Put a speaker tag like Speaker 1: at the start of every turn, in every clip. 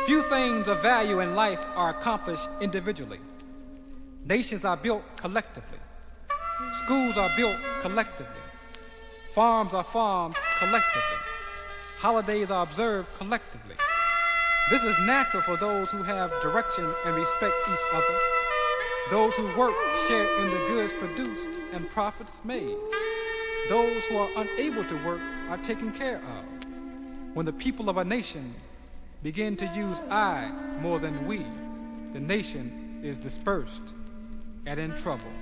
Speaker 1: Few things of value in life are accomplished individually. Nations are built collectively. Schools are built collectively. Farms are farmed collectively. Holidays are observed collectively. This is natural for those who have direction and respect each other. Those who work share in the goods produced and profits made. Those who are unable to work are taken care of. When the people of a nation begin to use I more than we, the nation is dispersed and in trouble.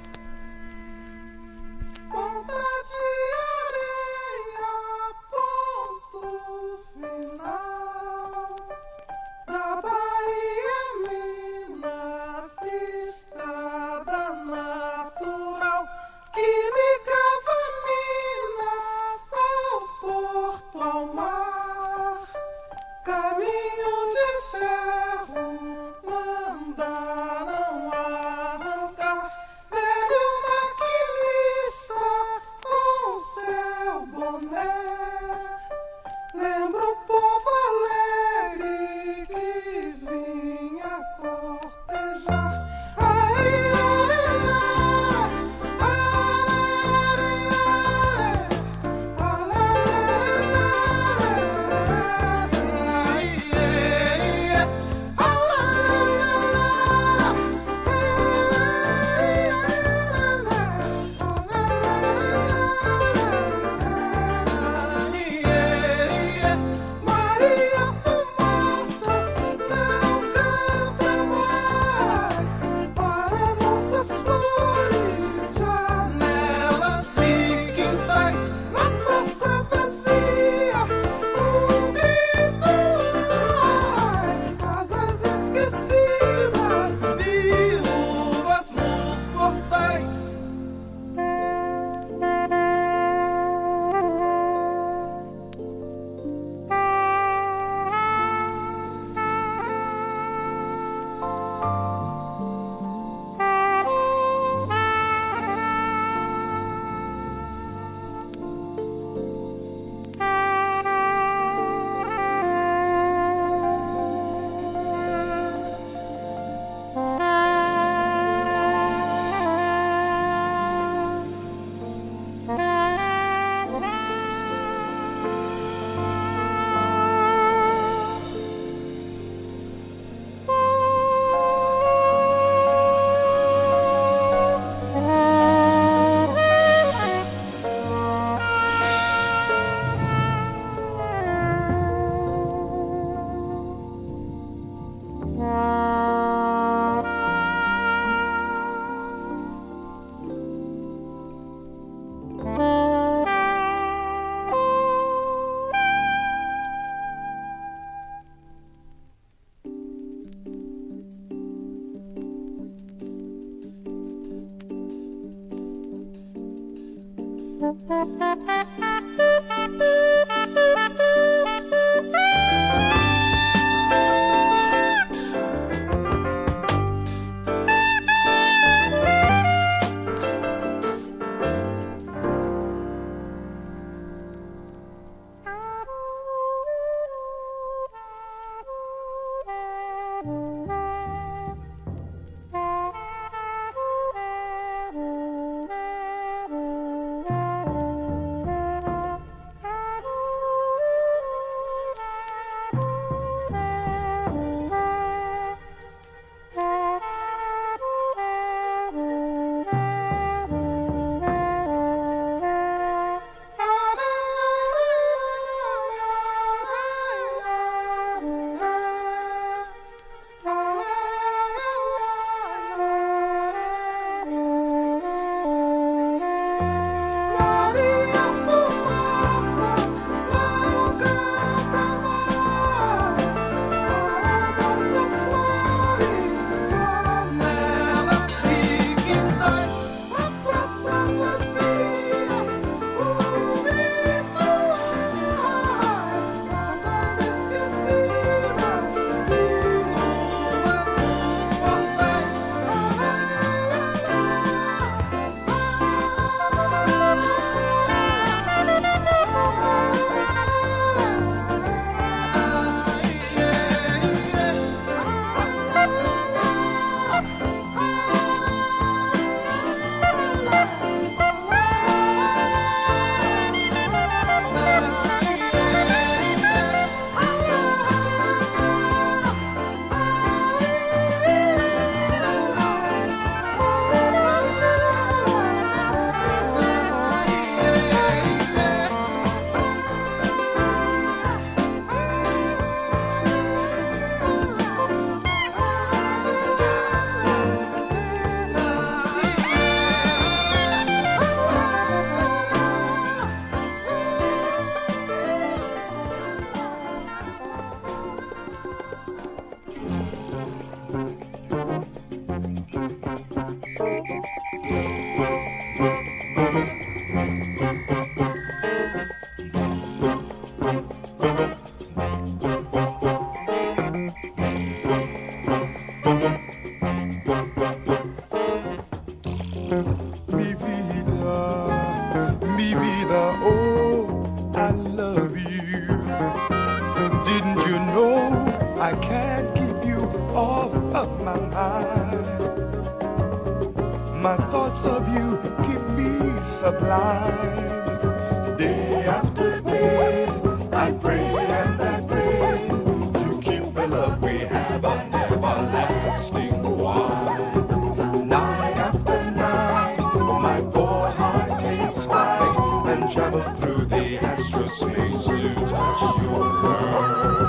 Speaker 2: sublime. Day after day, I pray and I pray to keep the love we have an everlasting one. Night after night, my poor heart takes flight and travel through the astral space to touch your curve.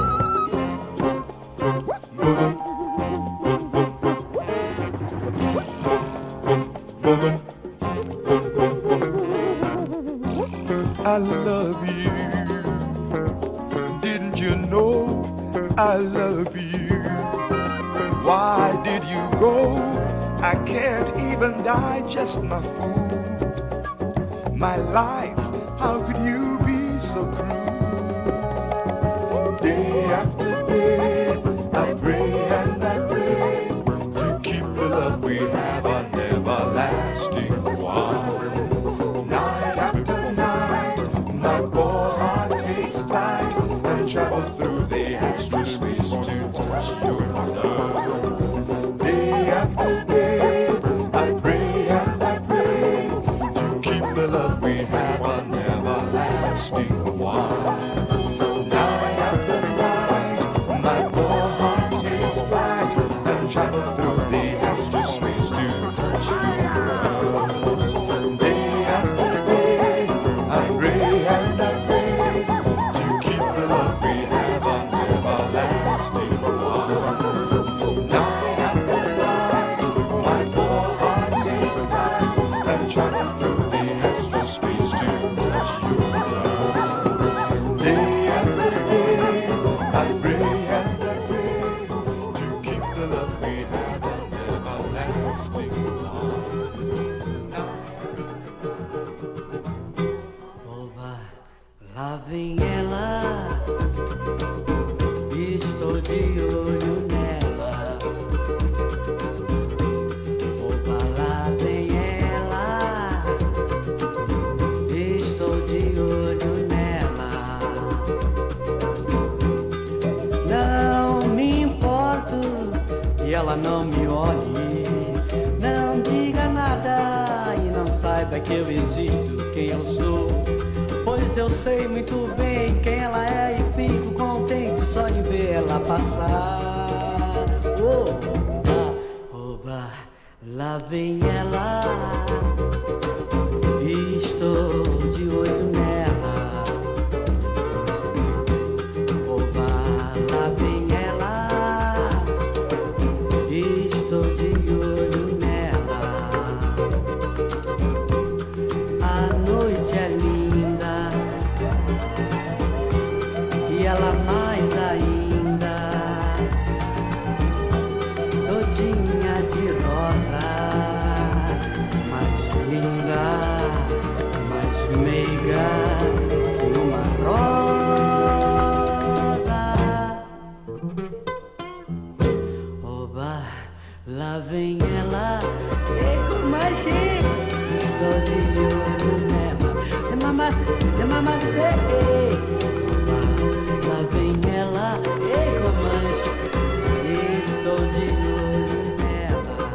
Speaker 2: I love you. Didn't you know I love you? Why did you go? I can't even digest my food. My life, how could you be so cruel? Day after day, I pray and I pray to keep the love we have an everlasting one. Travel through the astral space to touch your love. Day after day, I pray and I pray to keep the love we have an everlasting one. Night after night, my poor heart takes flight and travel through the astral space to touch your love. Day after day, I pray and I pray.
Speaker 3: Lá vem ela, estou de olho nela. Opa, lá vem ela, estou de olho nela. Não me importo que ela não me olhe, não diga nada e não saiba que eu existo, quem eu sou. Pois eu sei muito bem quem ela é e fico contente só de ver ela passar. Oba, oba, lá vem ela, estou de olho nela. Oba, lá vem ela, estou de olho nela. A noite é linda e ela mais ainda, todinha de rosa, mais linda, mais meiga que uma rosa. Oba, lá vem ela, e com mais chique, estou de olho nela. De mamacê. Lá vem ela, e com mais, estou de olho nela.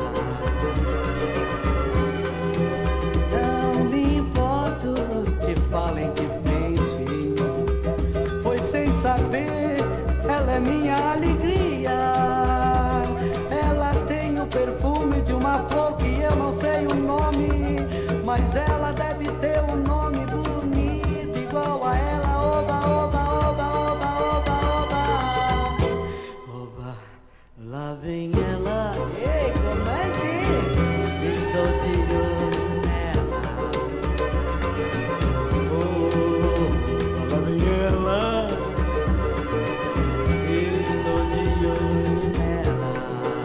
Speaker 3: Não me importo que falem, que pensem, pois sem saber, ela é minha alegria. Ela tem o perfume de uma flor que eu não sei o nome, mas ela deve ter um nome bonito igual a ela. Oba, oba, oba, oba, oba, oba. Oba, lá vem ela, ei, como é que estou de olho nela. Oh, lá vem ela, estou de olho nela.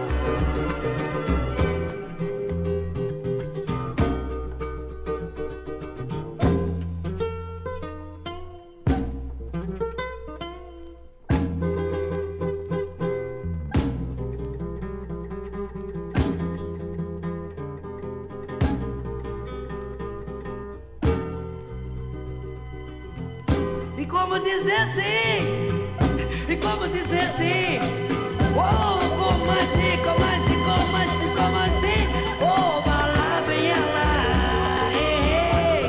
Speaker 3: E como dizer sim? E como dizer sim? Oh, como assim, como assim, como assim, como assim? Oh, lá vem ela, ei,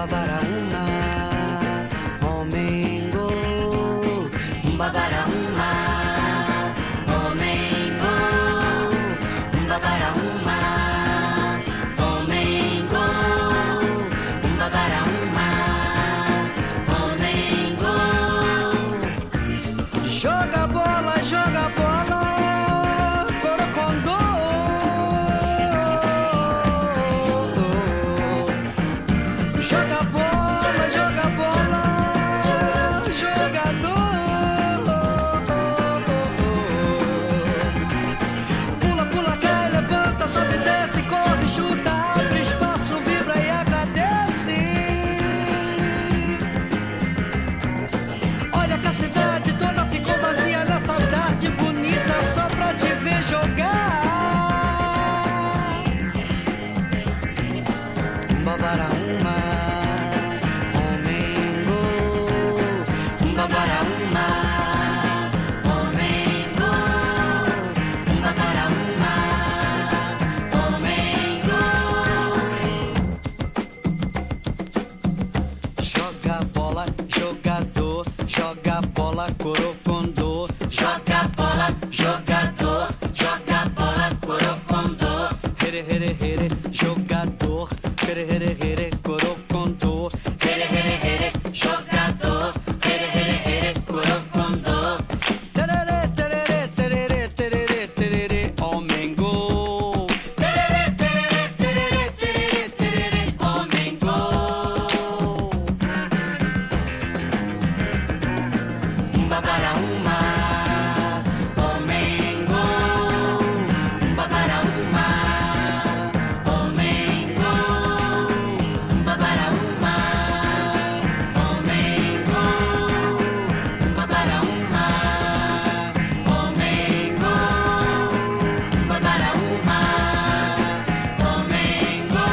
Speaker 3: Umbabaraúna, Omengo, Umbabaraúna, Omengo, Umbabaraúna, Omengo, Umbabaraúna, Omengo. Joga bola, Corocondô. Joga bola, jogador. Pula, pula, cai, levanta, sobe, desce, corre, chuta, abre espaço, vibra e agradece. Olha que a cidade toda ficou vazia nessa tarde bonita só pra te ver jogar. Umbabaraúna, Omengo, Umbabaraúna, Omengo, Umbabaraúna, Omengo. Joga bola, jogador, joga bola, Corocondô. Joga bola, jogador, joga bola, Corocondô. Here, here, here, jogador. Here, here, here, Corocondô. Here, here, here, jogador. Here, here, here, Corocondô. Tererê, tererê, tererê, tererê, tererê, Omengo. Tererê, tererê, tererê, tererê, tererê, Omengo. Umbabaraúna, Omengo, Umbabaraúna, Omengo, Umbabaraúna, Omengo, Umbabaraúna, Omengo, Umbabaraúna, Omengo.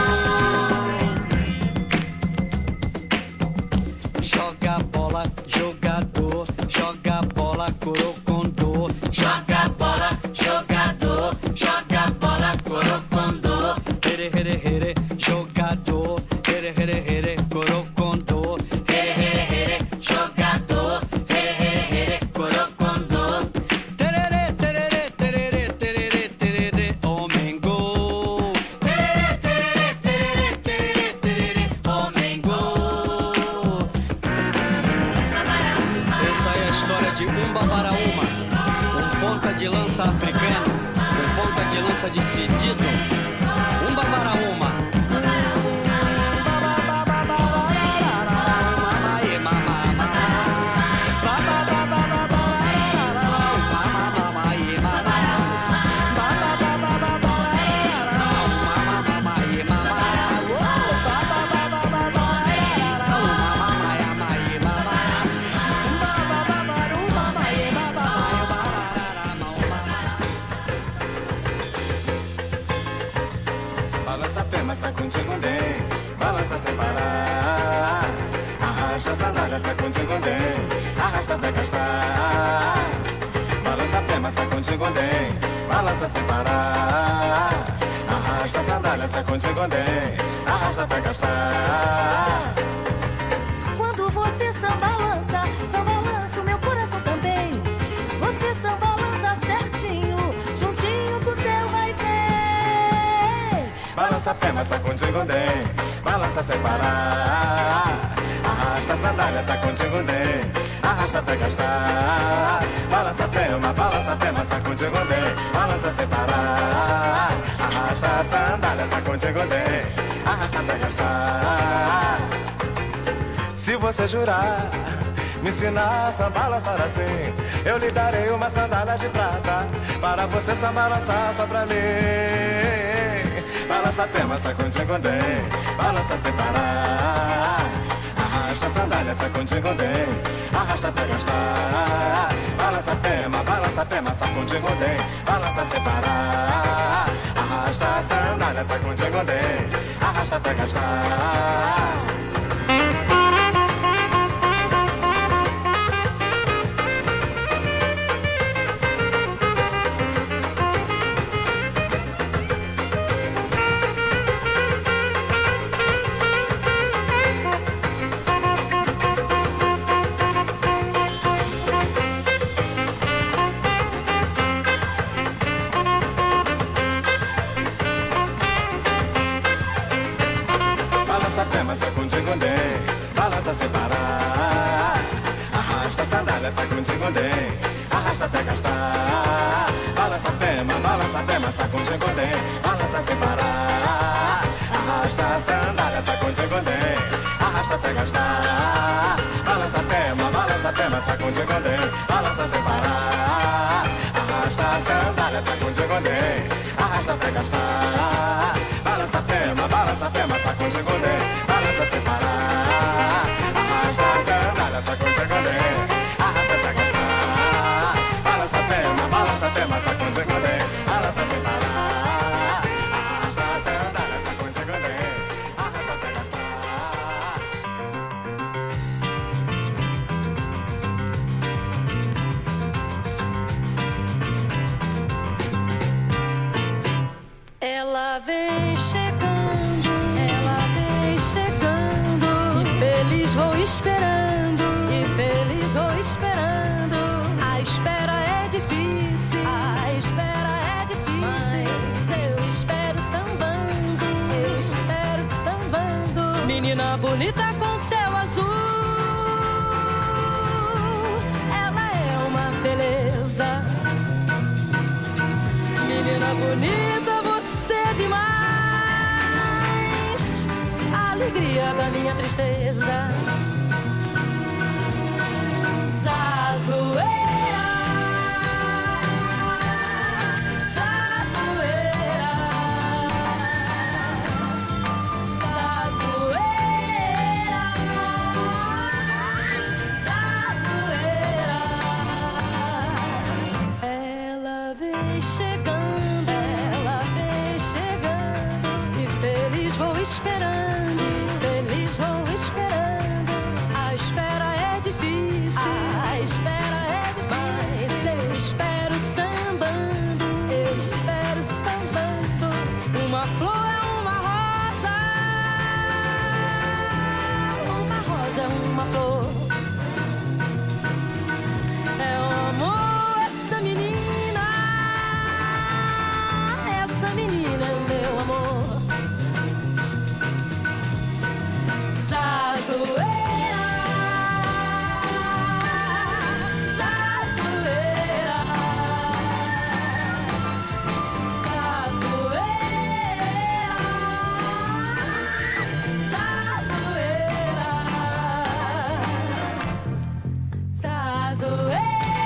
Speaker 3: Joga bola, jogador, joga bola, Corocondô. Joga bola, jogador, joga bola, Corocondô. Here, here, here, jogador. Here, here, here, Corocondô. Here, here, here, jogador. Here, here, here, Corocondô. Tererê, tererê, tererê, tererê, tererê, Omengo. Tererê, tererê, tererê, tererê, tererê, Omengo. Essa é a história de Umbabaraúma, ponta de lança africano, ponta de lança decidido. Umbabaraúma.
Speaker 2: Balança a pema, sacude gondém, balança sem parar. Arrasta a sandália, sacude gondém, arrasta até gastar. Balança a pema, sacude gondém, balança sem parar. Arrasta a sandália, sacude gondém, arrasta até gastar.
Speaker 4: Quando você samba lança o meu coração também. Você samba lança certinho, juntinho com o seu vai ver.
Speaker 2: Balança a pema, sacude gondém, balança sem parar. Arrasta a sandália, sacude gondém, arrasta até gastar. Balança a pema, sacude gondém, balança sem parar. Arrasta a sandália, sacude gondém, arrasta até gastar. Se você jurar, me ensinar a samba balançar assim, eu lhe darei uma sandália de prata, para você samba balançar só pra mim. Balança a pema, sacude gondém, balança sem parar. Arrasta a sandália, sacude gondém, arrasta até gastar. Balança a pema, sacude gondém, balança sem parar. Arrasta a sandália, sacude gondém, arrasta até gastar. balança sem parar. Arrasta a sandália, sacude godem, arrasta até gastar. Balança a pema, sacude godem, balança sem parar. Arrasta a sandália, sacude godem, arrasta até gastar. Balança a pema, sacude godem, balança sem parar. Arrasta a sandália, sacude godem, arrasta até gastar. Balança a pema, sacude godem, balança sem parar. Arrasta a sandália, sacude godem, arrasta até gastar. Balança a pema, sacude godem, balança sem parar. Arrasta a sandália, sacude godem, arrasta até gastar.
Speaker 4: Ela vem chegando, e feliz vou esperando, A espera é difícil, mas eu espero sambando, Menina bonita com céu azul, ela é uma beleza. Menina bonita, você é demais, a alegria da minha tristeza. Zazueira, zazueira, zazueira, zazueira. Ela vem chegando, e feliz vou esperando, A espera é difícil, mas eu espero sambando, Uma flor é uma rosa é uma flor. É o amor, essa menina é meu amor. Zazueira, zazueira, zazueira, zazueira, zazueira.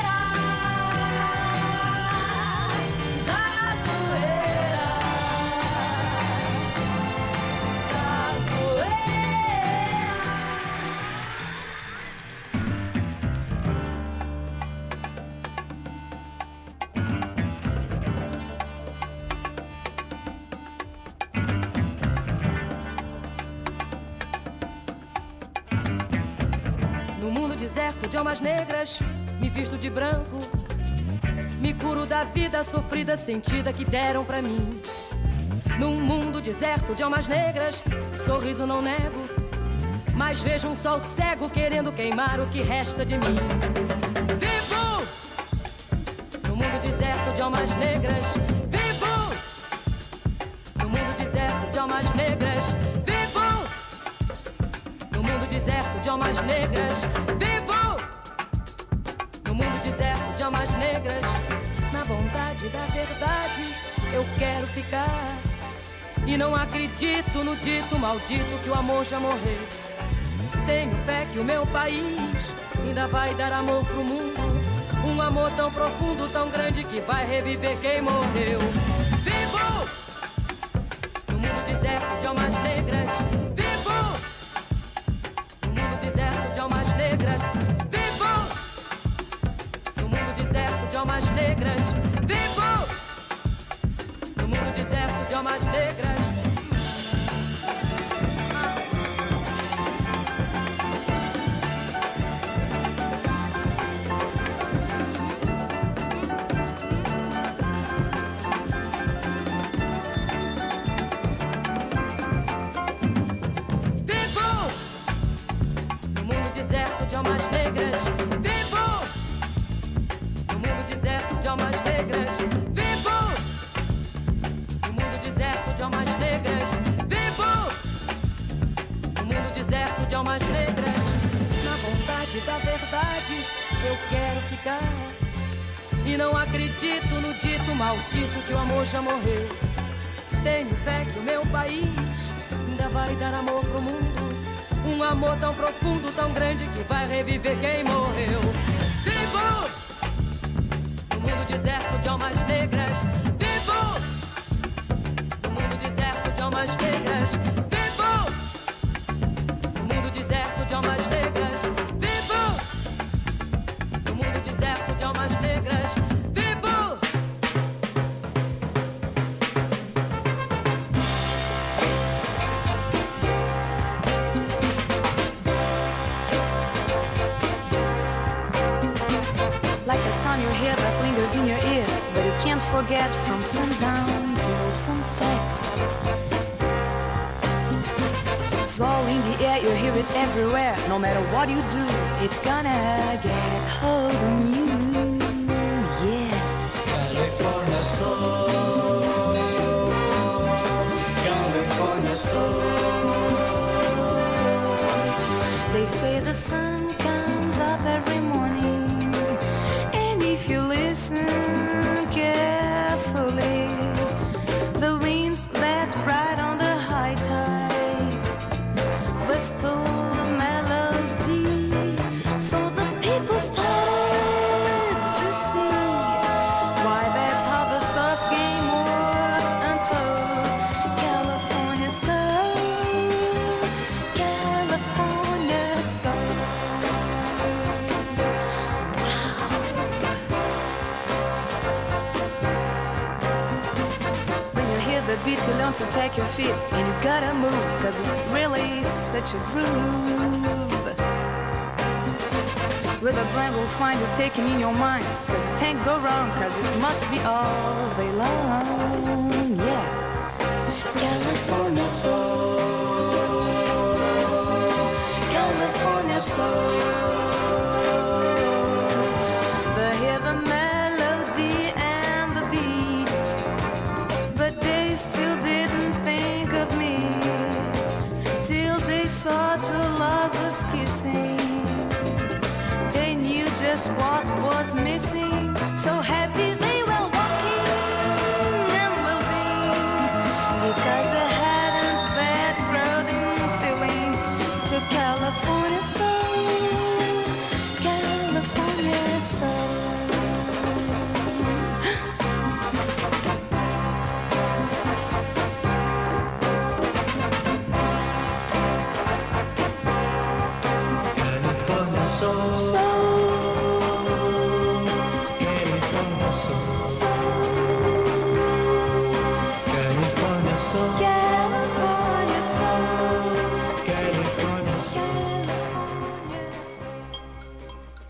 Speaker 4: No mundo deserto de almas negras, me visto de branco, me curo da vida sofrida, sentida que deram pra mim. Num mundo deserto de almas negras, sorriso não nego, mas vejo um sol cego querendo queimar o que resta de mim. Vivo! No mundo deserto de almas negras, vivo! No mundo deserto de almas negras, vivo! No mundo deserto de almas negras, vivo! No mundo deserto de almas negras, na vontade da verdade, eu quero ficar. E não acredito no dito maldito que o amor já morreu. Tenho fé que o meu país ainda vai dar amor pro mundo, um amor tão profundo, tão grande que vai reviver quem morreu. Vivo! No mundo deserto de almas negras, vivo! No mundo deserto de almas negras, vivo! No mundo deserto de almas negras, vivo! No mundo deserto de almas negras. De almas negras, vivo! No mundo deserto de almas negras, vivo! No mundo deserto de almas negras, vivo! No mundo deserto de almas negras. que da verdade eu quero ficar. E não acredito no dito maldito que o amor já morreu. Tenho fé que o meu país ainda vai dar amor pro mundo. Um amor tão profundo, tão grande que vai reviver quem morreu. Vivo no mundo deserto de almas negras. Vivo no mundo deserto de almas negras. Vivo no mundo deserto de almas negras. Vivo no mundo deserto de almas negras. Vivo. Like the sun you hear that lingers in your ear, but you can't forget from sundown till sunset. It's all in the air, you hear it everywhere. No matter what you do, it's gonna get hold on you. Yeah.
Speaker 3: California soul, California soul.
Speaker 4: They say the sun comes up every morning, and if you listen carefully, the winds bat right on the high tide, but stole the melody. So the people started to see why that's how the surf game was untold. California soul, California soul. When you hear the beat, you learn to pack your feet, and you gotta move, cause it's really such a groove. With a brand will find you taking in your mind, cause you can't go wrong, cause it must be all day long. Yeah. California soul, California soul. They hear the melody and the beat, but they still didn't think of me till they saw two lovers kissing. They knew just what was missing. So happy they were walking and moving, because they hadn't that crowding feeling. To California soul, California soul.
Speaker 3: California soul, California soul, California soul,
Speaker 4: California soul,
Speaker 3: California soul.
Speaker 4: California soul.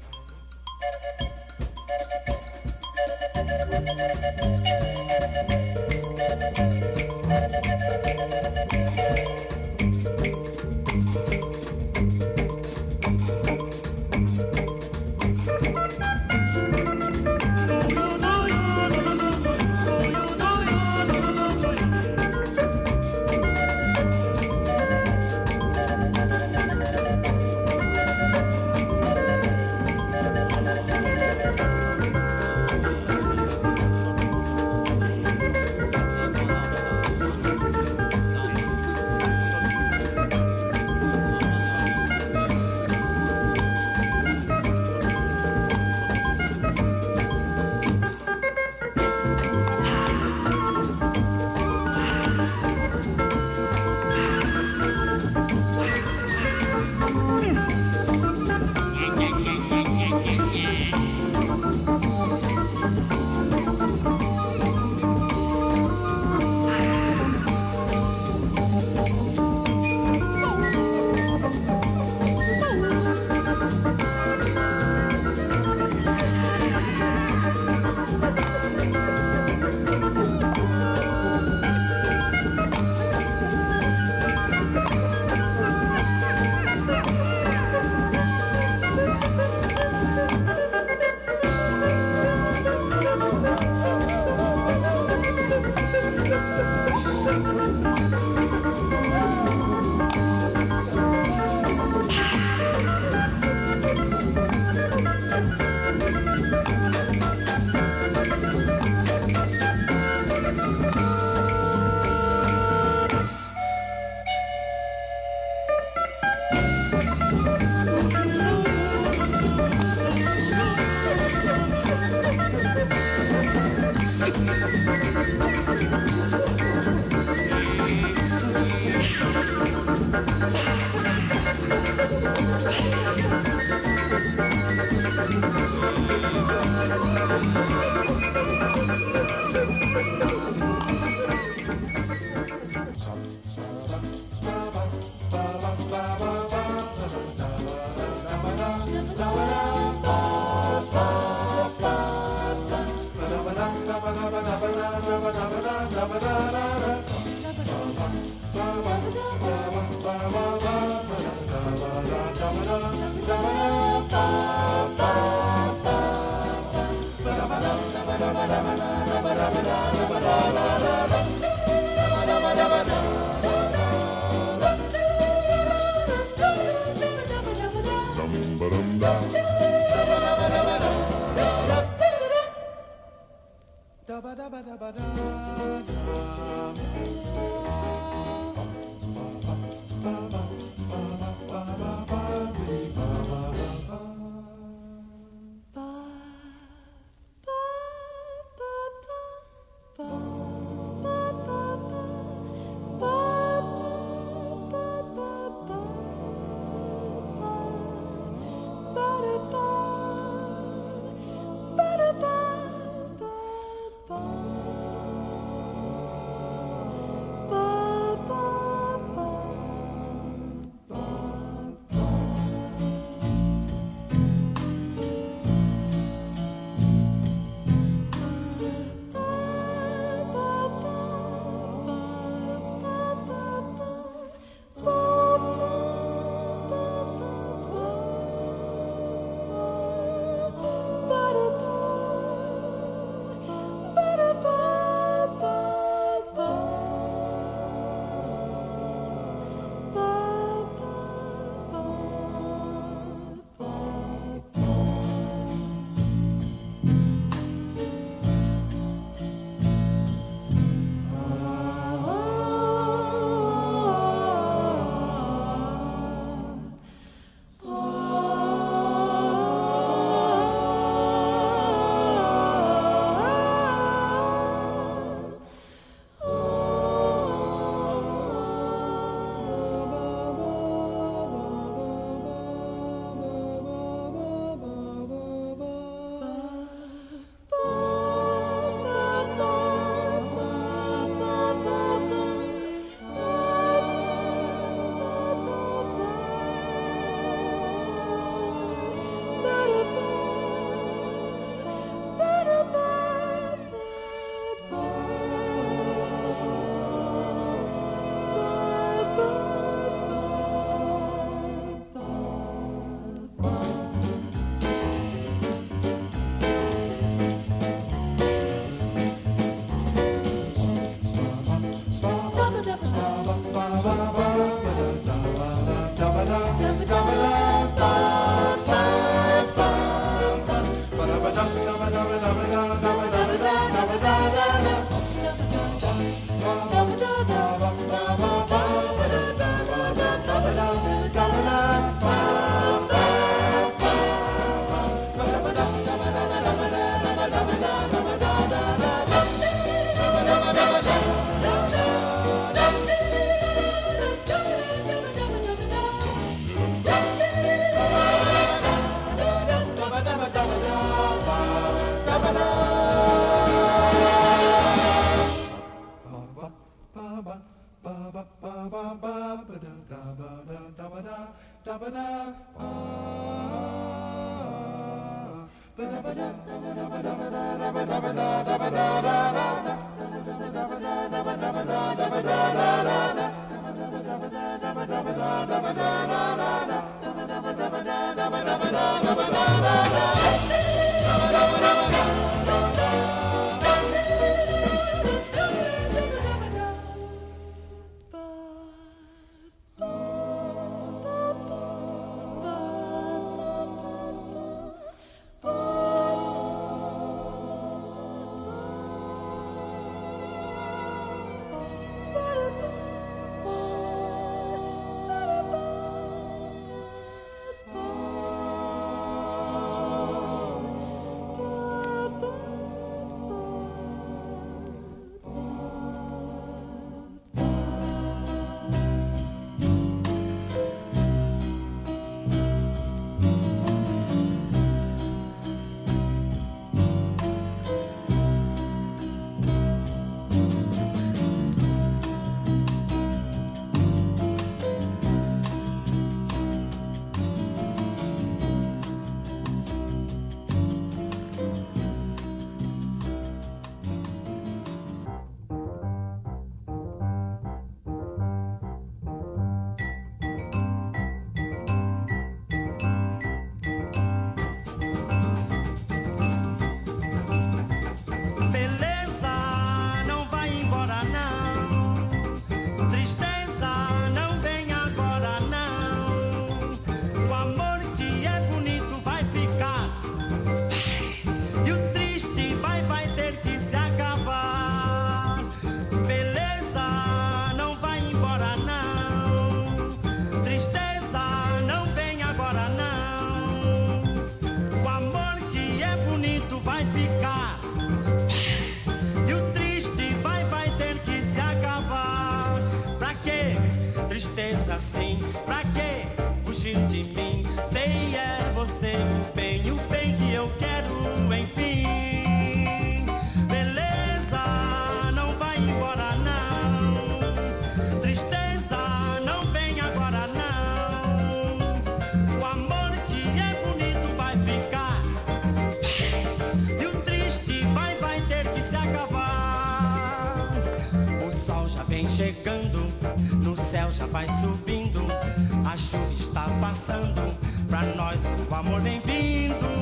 Speaker 5: já vem chegando, no céu já vai subindo, a chuva está passando, pra nós o amor vem vindo.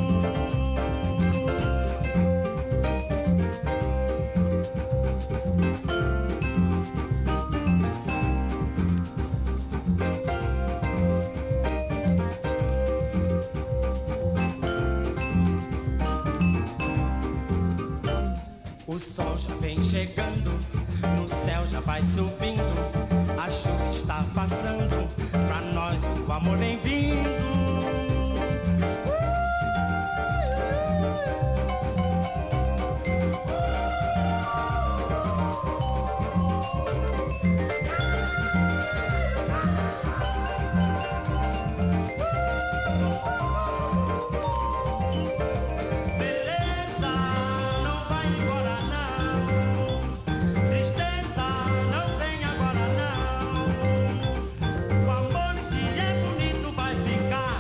Speaker 5: O sol já vem chegando, no céu já vai subindo, a chuva está passando, pra nós o amor vem vindo. Vai ficar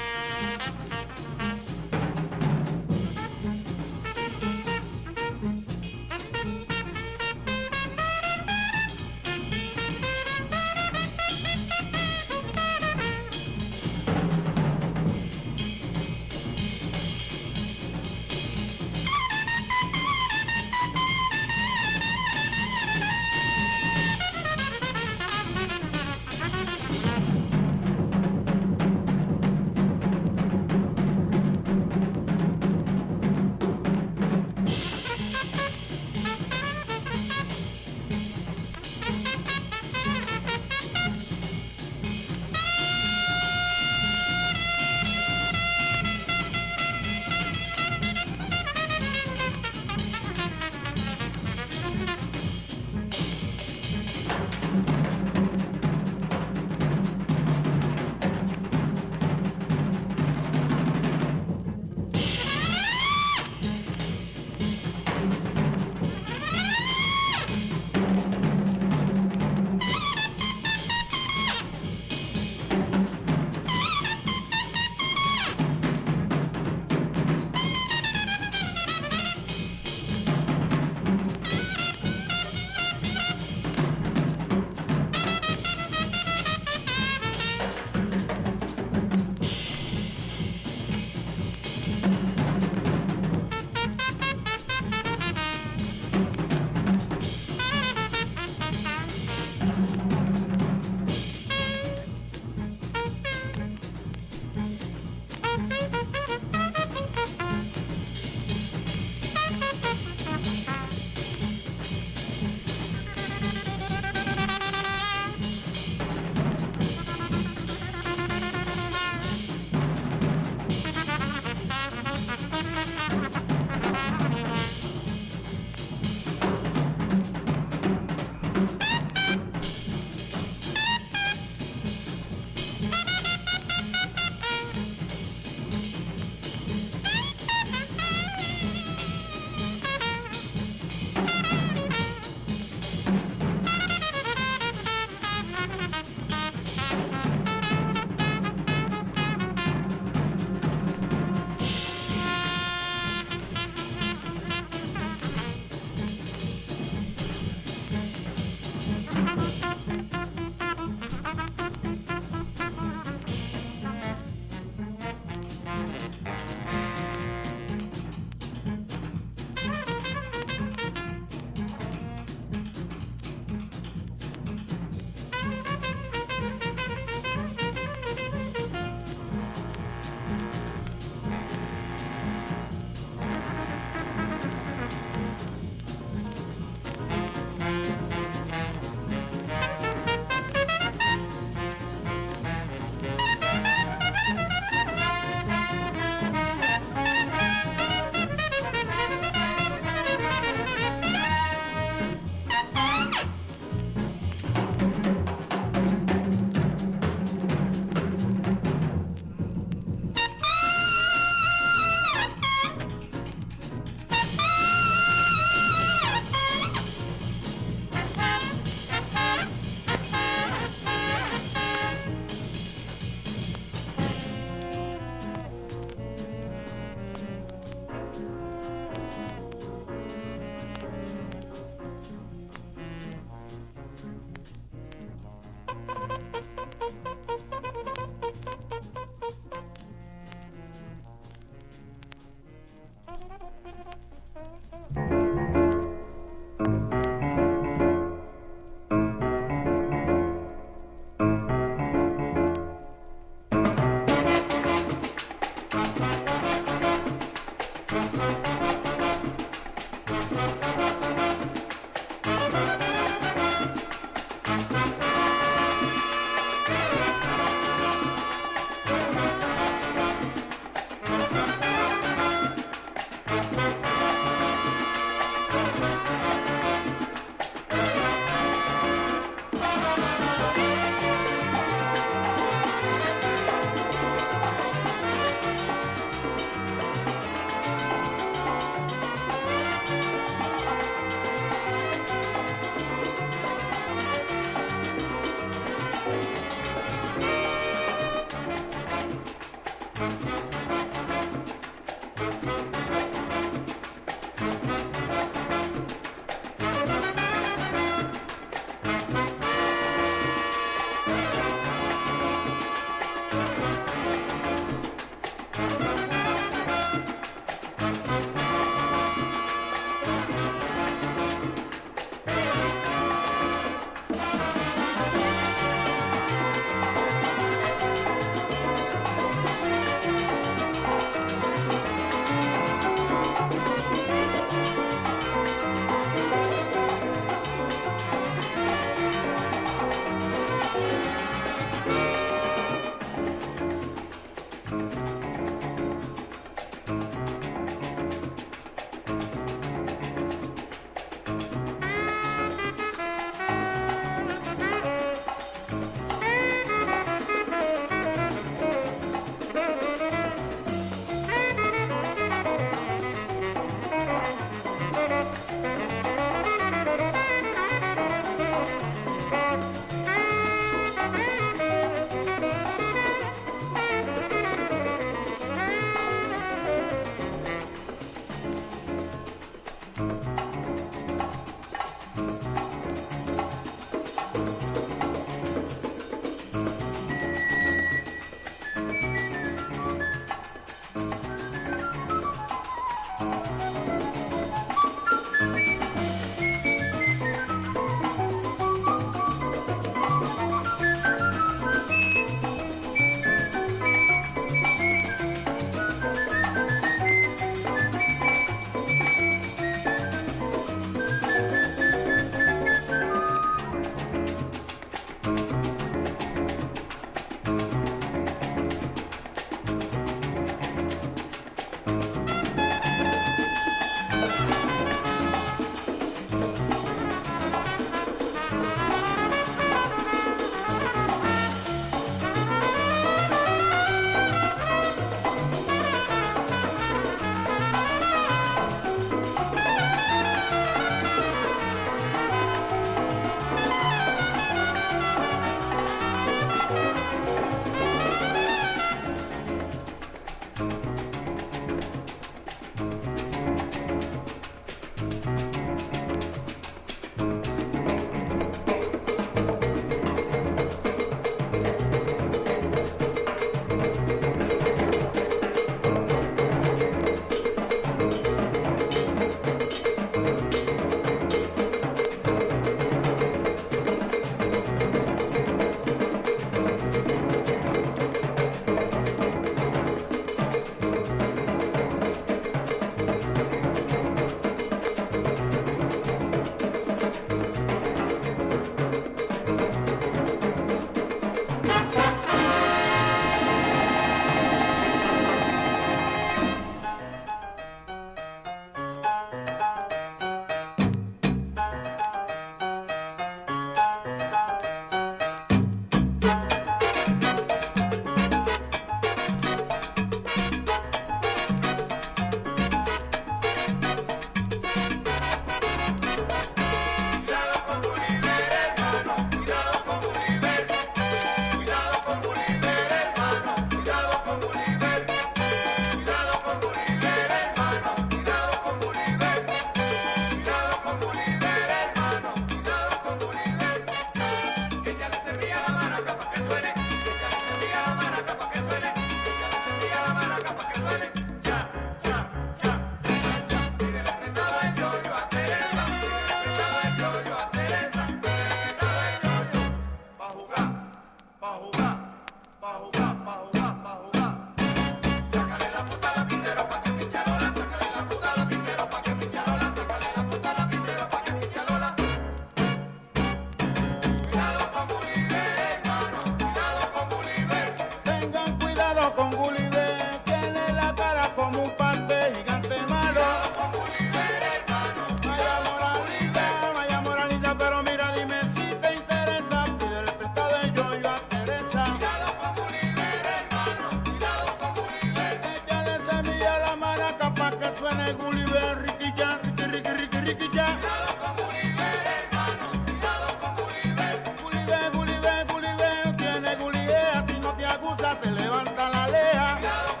Speaker 6: Te levanta la lea.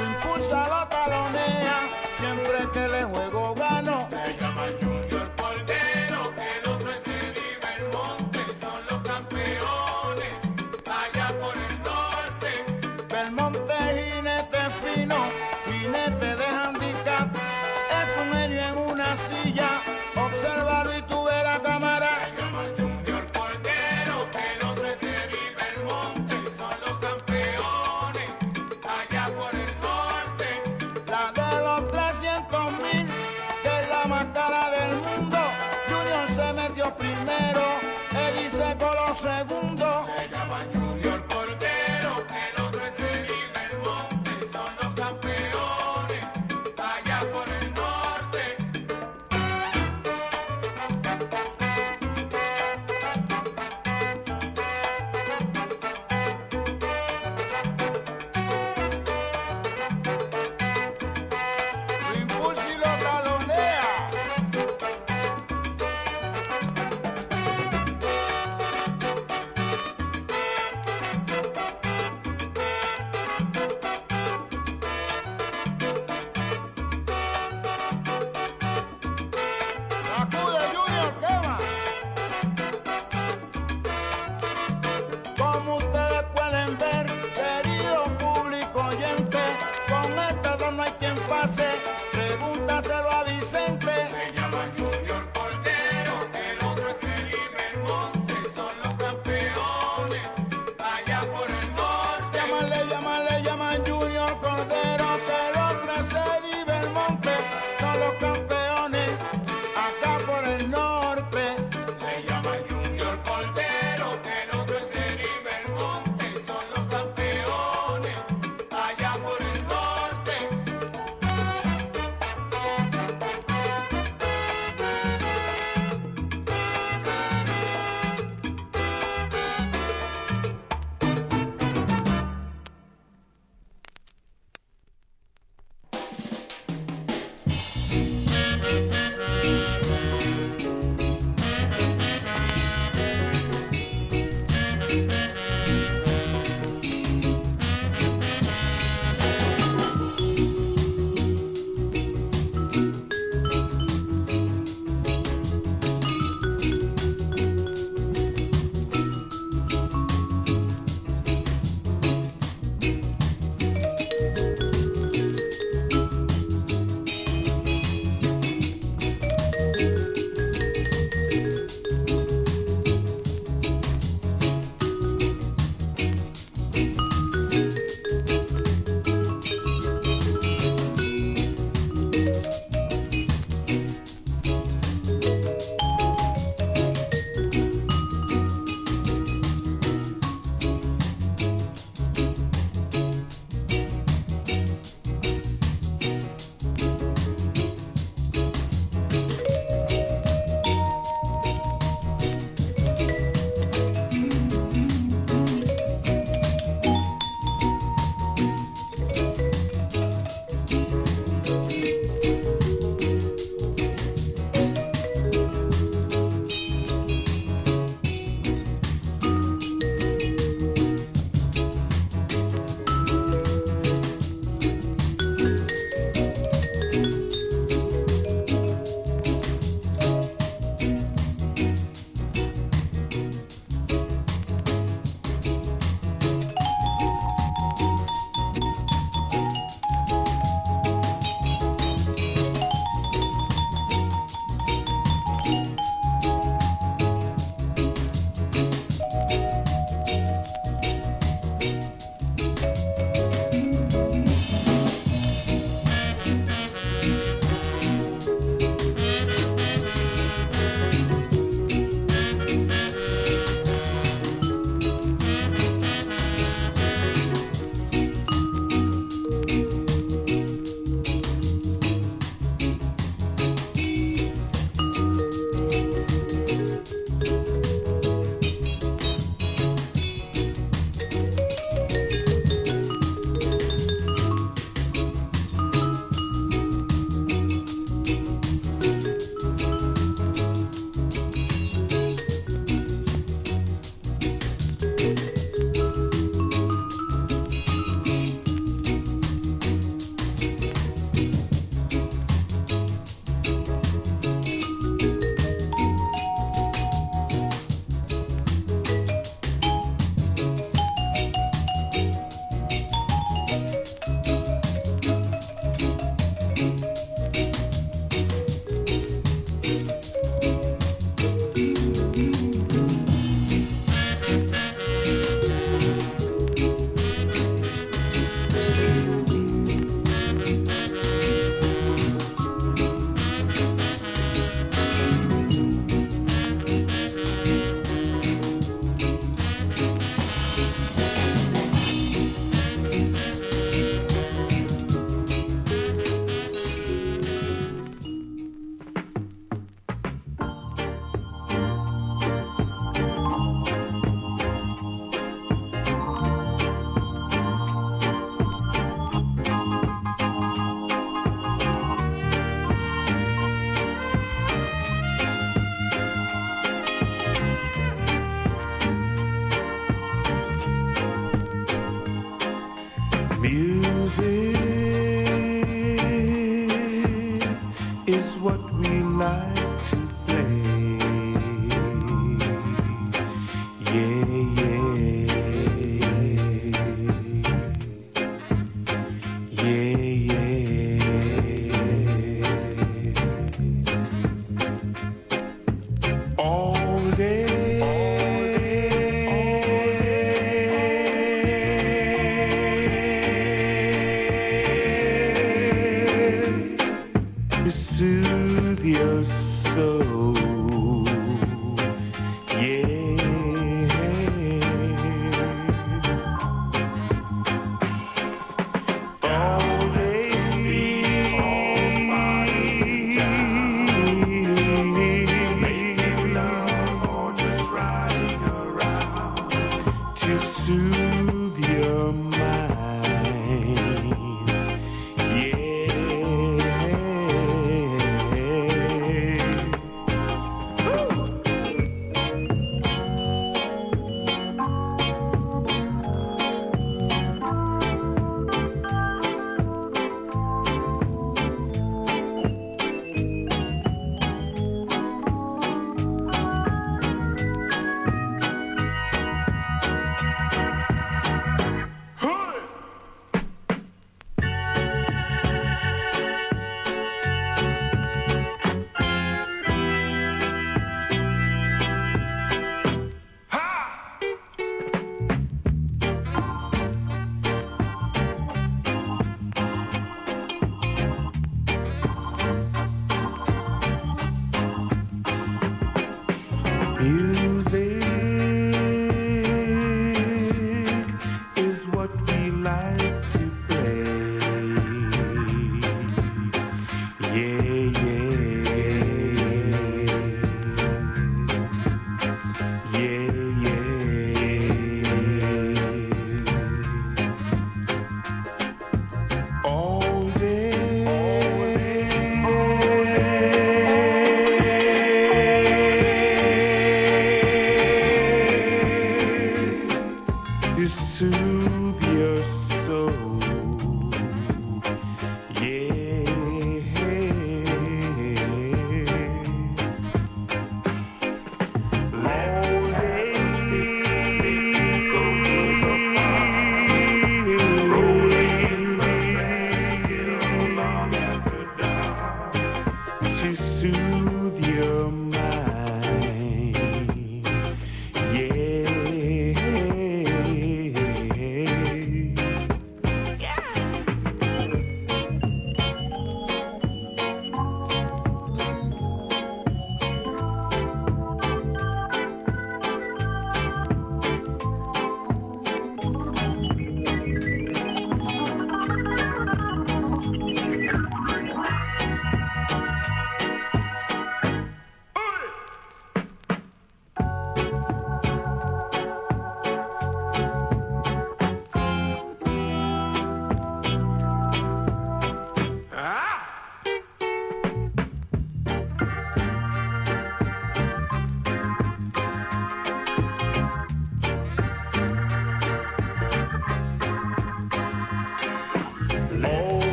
Speaker 6: Lo impulsa, lo talonea, siempre que le juego gano.
Speaker 2: Le llaman Junior Portero, el otro es Eddie Belmonte, son los campeones allá por el norte.
Speaker 6: Belmonte jinete fino, jinete de handicap, es un genio en una silla, obsérvalo y tú ves la cámara.
Speaker 2: Le llaman Junior Portero, el otro es Eddie Belmonte, son los campeones allá por el norte.
Speaker 6: La de los 300.000, que es la más cara del mundo. Junior se metió primero, Eddie se coló segundo.
Speaker 2: Le llaman Junior Portero, el otro es Eddie Belmonte, son los campeones allá por el norte.
Speaker 6: Lo impulsa y lo talonea.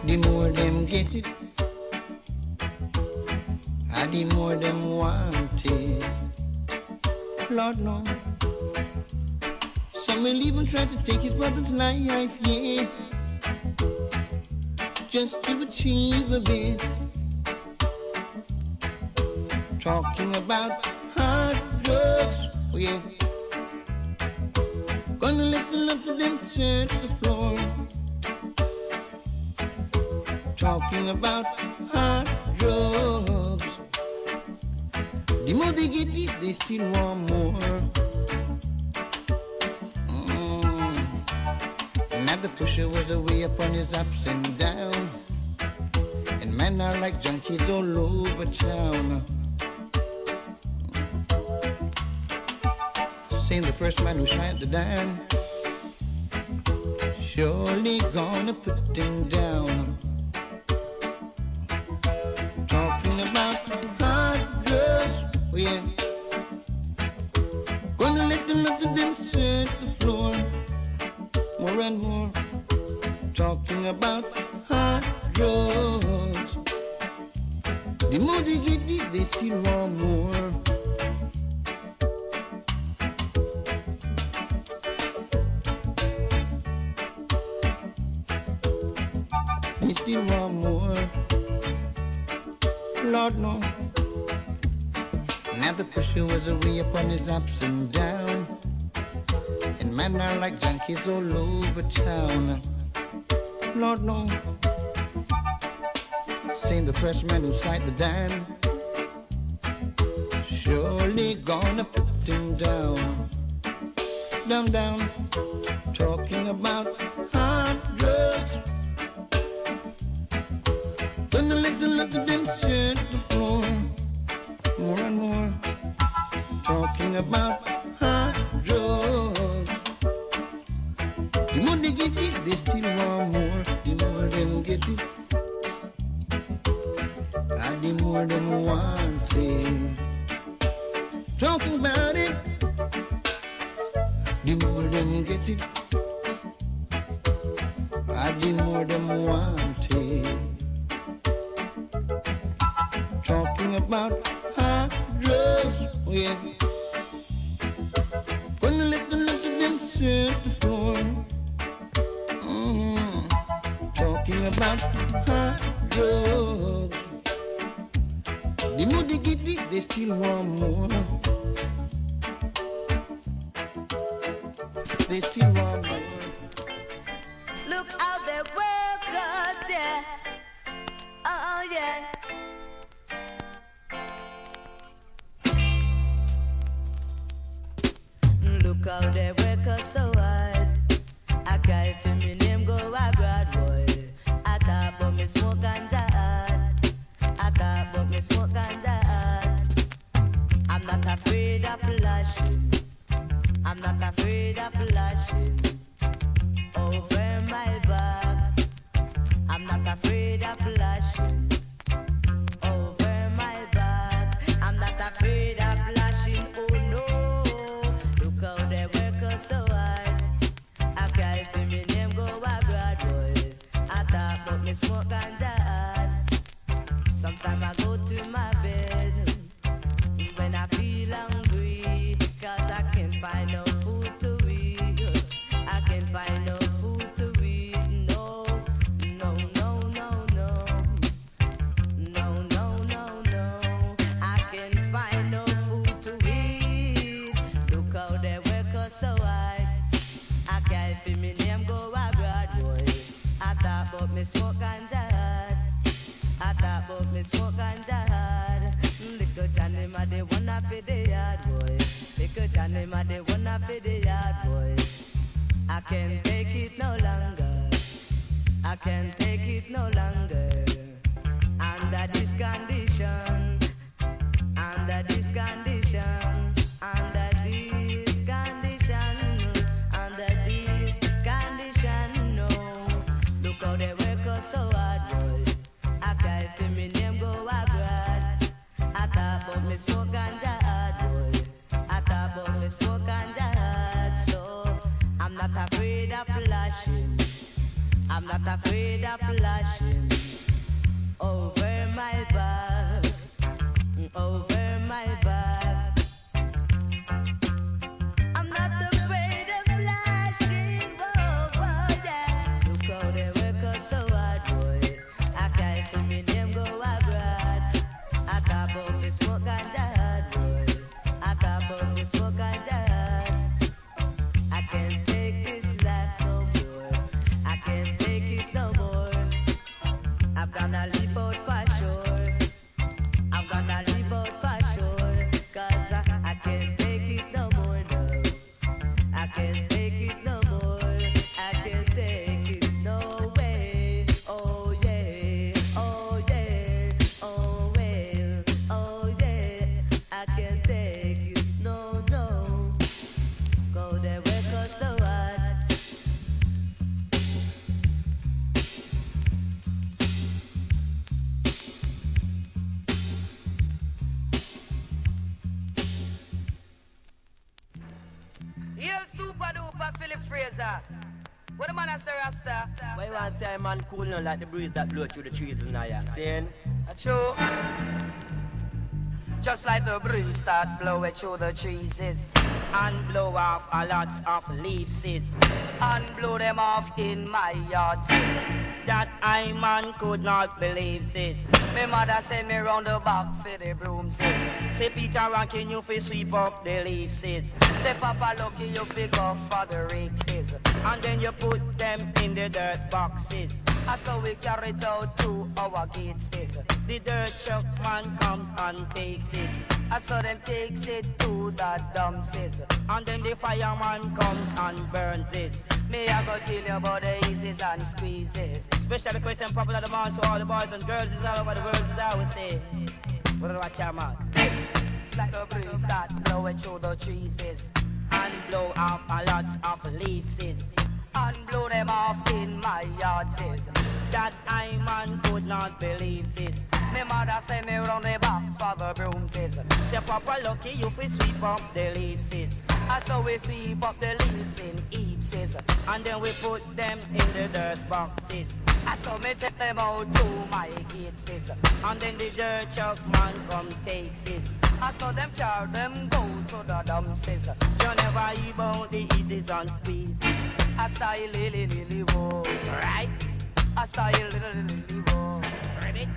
Speaker 7: the more them get it, and the more them want it. Lord no. Some will even try to take his brother's life, yeah, just to achieve a bit. Talking about hard drugs, oh yeah. Gonna let the love of them set the floor. Talking about hard drugs. The more they get it, they still want more. Now the pusher was away upon his ups and downs, and men are like junkies all over town. Saying the first man who shot the dime, surely gonna put him down. Talking about hard drugs, oh yeah. Gonna let the love of them set the floor. More and more, talking about hard drugs. The more they get it, they still want more. They still want more. Lord no. Now the pusher was away upon his ups and downs, and men are like junkies all over town. Lord no. Saying the first man who signed the dime, surely gonna put him down. Down, down. Talking about hard drugs. Gonna let the love of them set the floor. More and more. Talking about hard drugs. The more they get it, they still want more. The more them get it, and the more them want it. Talking about it, the more them get it, and the more them want it. Talking about hard drugs, oh yeah. Gonna let the love of them set the floor. Talking about hard drugs. The more they get it, they still want more. They still want more.
Speaker 4: Look out there, workers, yeah. Oh yeah. Look out there, workers so hard. I cry for me name go abroad, boy. I talk about me smoke and hard. I talk about me smoke and hard. I'm not afraid of flashing. I'm not afraid of flashing over my back. I'm not afraid of flashing over my back. I'm not afraid of flashing, oh no. Look how they work us so hard. I cry for me name go abroad, boy. I talk about me smoke and hard. Sometimes I go to my bed when I feel hungry, 'cause I can't find no food to eat. I can't find no food to eat. No, no, no, no, no. No, no, no, no. I can't find no food to eat. Look how they work us so hard. I can't feel me name go abroad, boy. I talk about me smoke and hard. I talk about me smoke and hard. Little Johnny ma they wanna be the yard boy. Little Johnny ma they wanna be the yard boy. I can't take it no longer. I can't take it no longer. Under this condition, under this condition, under this condition, under this condition, no. Look how they work us so hard, boy. I can't feel me name go abroad. I talk about me smoke and hard, boy. I talk about me smoke and hard, so I'm not afraid of flashing. I'm not afraid of flashing
Speaker 8: I'm gonna leave out for sure. I'm gonna leave out for sure. 'Cause I can't take it no more, no. I can't take it no more. I can't take it no way. Oh yeah, oh yeah, oh well, oh yeah. I can't take it, no, no. Go there where cause so hard.
Speaker 9: Hail super duper Philip Fraser. What the man a say, Rasta?
Speaker 5: Why you want to say a man cool now like the breeze that blow through the trees in here? Saying?
Speaker 9: True. Just like the breeze that blow it through the trees is.
Speaker 5: And blow off a lot of leaves, sis.
Speaker 9: And blow them off in my yard, sis.
Speaker 5: That I man could not believe, sis.
Speaker 9: My mother send me round the back for the broom, sis.
Speaker 5: Say Peter Rankin, you fi sweep up the leaves, sis.
Speaker 9: Say Papa Lucky, you pick up for the rake, sis.
Speaker 5: And then you put them in the dirt boxes.
Speaker 9: And so we carry it out to our gates, sis.
Speaker 5: The dirt truck man comes and takes it.
Speaker 9: And so them takes it to the dump, sis.
Speaker 5: And then the fireman comes and burns it.
Speaker 9: Me I go tell you about the eases and squeezes.
Speaker 5: Special question popular demand so all the boys and girls is all over the world, as I would say. What do I watch out, man?
Speaker 9: It's like the breeze that blowing through the trees is.
Speaker 5: And blow off a lot of leaves, sis.
Speaker 9: And blow them off in my yard, sis.
Speaker 5: That I man could not believe, sis.
Speaker 9: Me mother send me round the back for the broom, sis.
Speaker 5: Say Papa Lucky, you fi sweep up the leaves, sis.
Speaker 9: And so we sweep up the leaves in heaps, sis.
Speaker 5: And then we put them in the dirt boxes.
Speaker 9: And so me take them out to my gate, sis.
Speaker 5: And then the dirt truck man come takes it.
Speaker 9: And so them car them go to the dump, sis.
Speaker 5: You never hear about the easies and squeeze.
Speaker 9: I style lily lily wo, right? I style lily lily wo. Ready?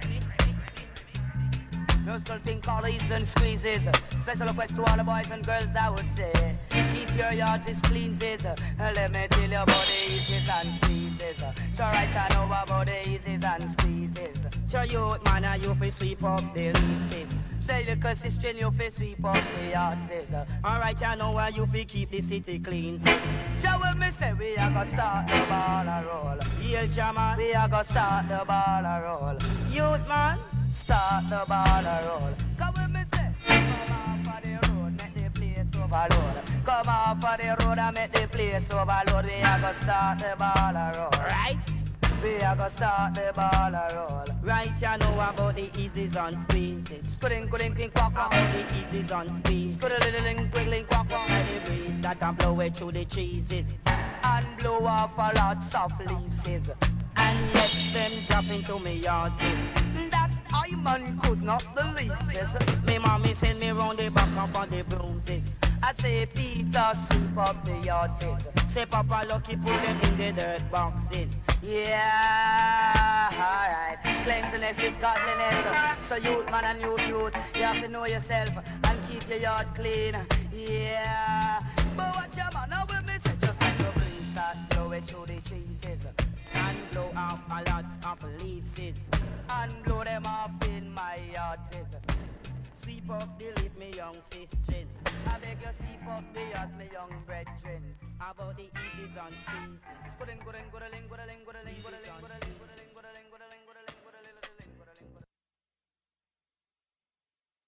Speaker 9: Musical thing called eases and squeezes. Special request to all the boys and girls, I would say. Keep your yards as clean, sis. Let me tell you about the eases and squeezes. So right I know about the eases and squeezes.
Speaker 5: So you man, you fi sweep up the leaves, sis.
Speaker 9: Say little sister, you fi sweep up the yard, sis.
Speaker 5: Alright, I know why you fi keep the city clean, sis.
Speaker 9: So when me say we are gonna start the ball a roll.
Speaker 5: Hail Jama,
Speaker 9: we are gonna start the ball a roll.
Speaker 5: Youth man,
Speaker 9: start the ball a roll. Come when me say, come off of the road, make the place overload. Come off of the road and make the place overload. We are gonna start the ball a roll.
Speaker 5: Right?
Speaker 9: We are gonna start the ball a roll.
Speaker 5: Right, you know about the eases and squeezes.
Speaker 9: Squidding, quidding, king, quack, quack.
Speaker 5: About the eases and squeezes.
Speaker 9: Squiddling, quiddling, quack, quack.
Speaker 5: The breeze that can blow it through the cheeses.
Speaker 9: And blow off a lots of leaves, sis.
Speaker 5: And let them drop into me yard, sis.
Speaker 9: That I man could not believe, sis.
Speaker 5: Me mommy send me round the back up on the broom, sis.
Speaker 9: I say Peter sweep up the yard, sis.
Speaker 5: Say Papa Lucky put them in the dirt boxes.
Speaker 9: Yeah, alright. Cleanliness is godliness. So youth man and youth, you have to know yourself and keep your yard clean. Yeah. But what your man now with me say, just like the breeze that blow it through the trees, sis.
Speaker 5: And blow off a lot of leaves, sis.
Speaker 9: And blow them off in my yard, sis.
Speaker 5: Sweep up the leaf, me young sisters.
Speaker 9: I beg you sweep up the yards, me young brethren.
Speaker 5: About the eases and squeezes.
Speaker 9: Squidding, squidding, squidding, squidding, squidding, squidding, squidding, squidding, squidding, squidding.